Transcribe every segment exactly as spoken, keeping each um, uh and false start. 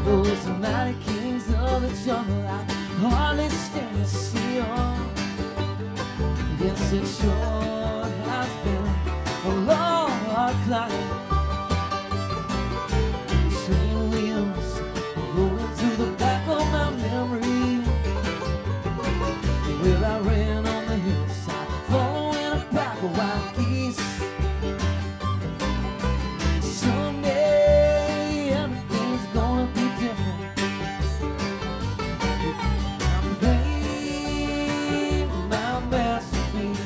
Those mighty kings of the jungle, I hardly stand to see them. Yes, it sure has been a long, hard climb. Train wheels rolling through the back of my memory, where I ran on the hillside, following a pack of wild geese. Someday everything's gonna be different. I'm playing my masterpiece.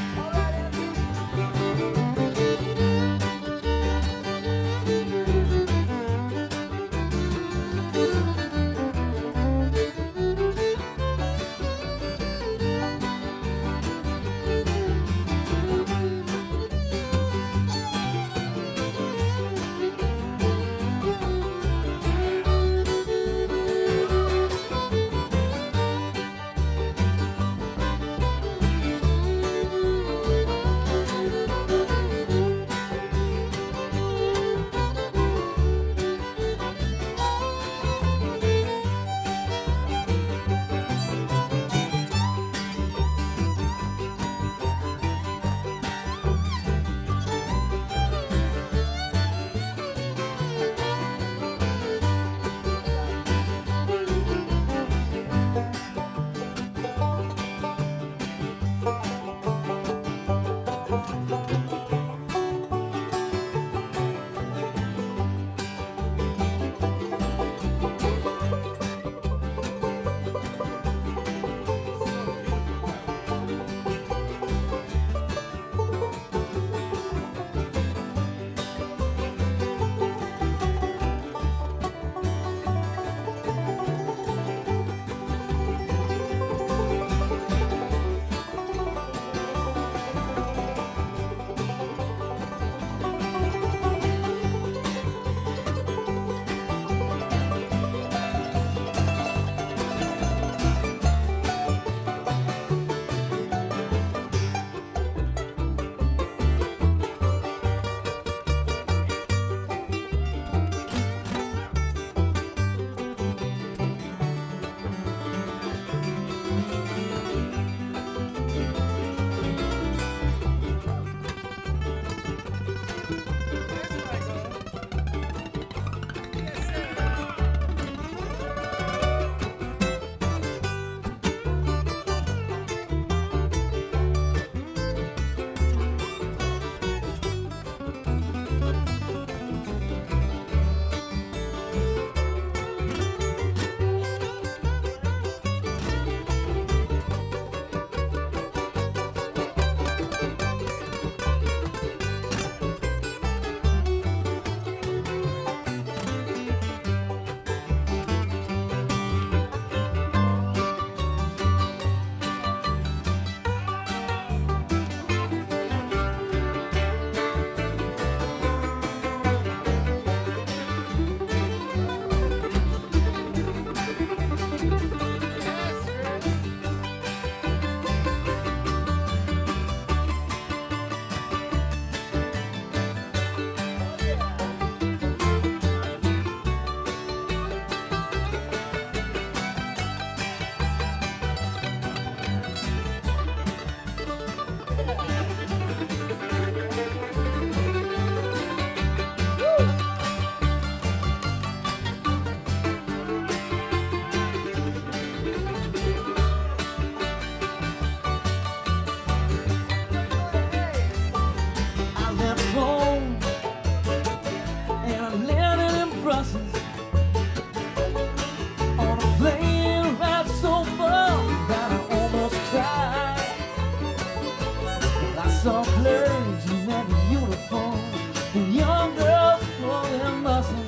saw clergy men in uniform and young girls pulling muscles.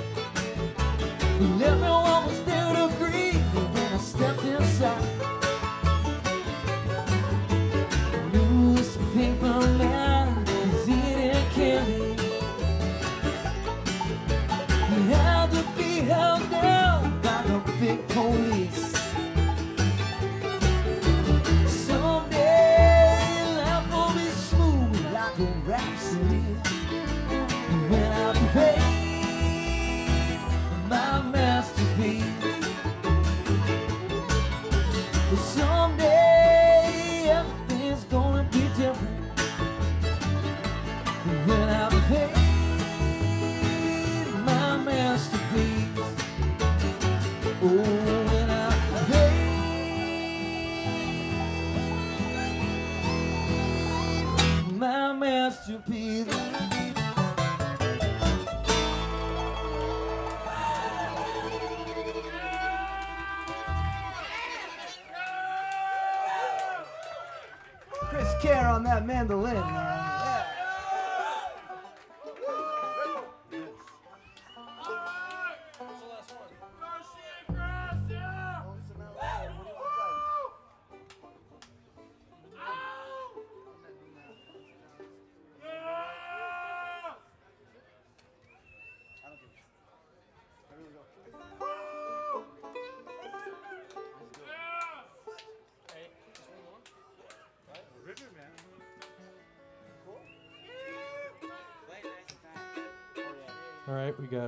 And everyone was there to greet me when I stepped inside. Newspaper man was eating candy. He had to be held down by the big police. Rhapsody when I paid my master. Oh, when I paint my masterpiece. Chris Kerr on that mandolin, man. Yeah. All right, we got